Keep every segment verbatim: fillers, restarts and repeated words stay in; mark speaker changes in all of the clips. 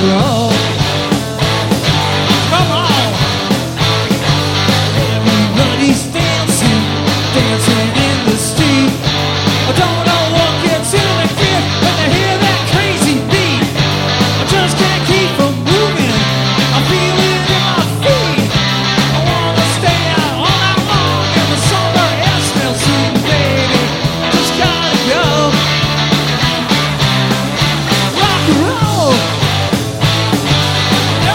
Speaker 1: and roll. Come on. Everybody's dancing, dancing in the street. I don't know what gets in the gear when they hear that crazy beat. I just can't keep from moving. I feel it in my feet. I wanna stay out all night long in the summer air smells sweet, baby. Just gotta go. Rock and roll. Go.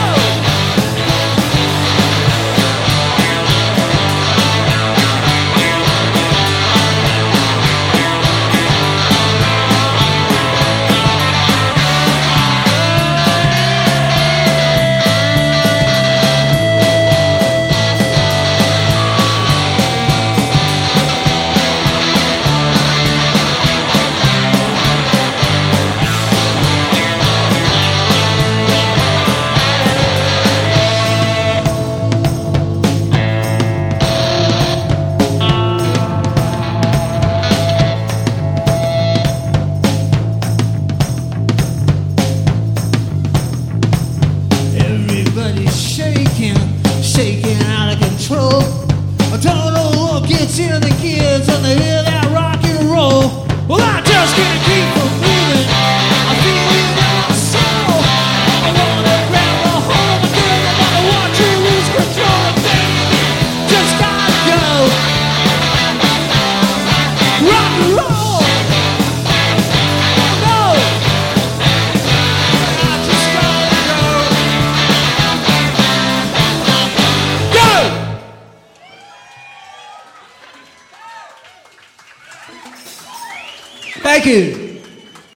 Speaker 1: Everybody's shaking, shaking out of control. I don't know what gets in the kids when they hear that rock and roll. Well, I just can't keep from moving. I feel it in my soul. I wanna grab a hold of it, I wanna watch you lose control, baby. Just gotta go. Rock and roll. No. I just gotta go. Go! Thank you.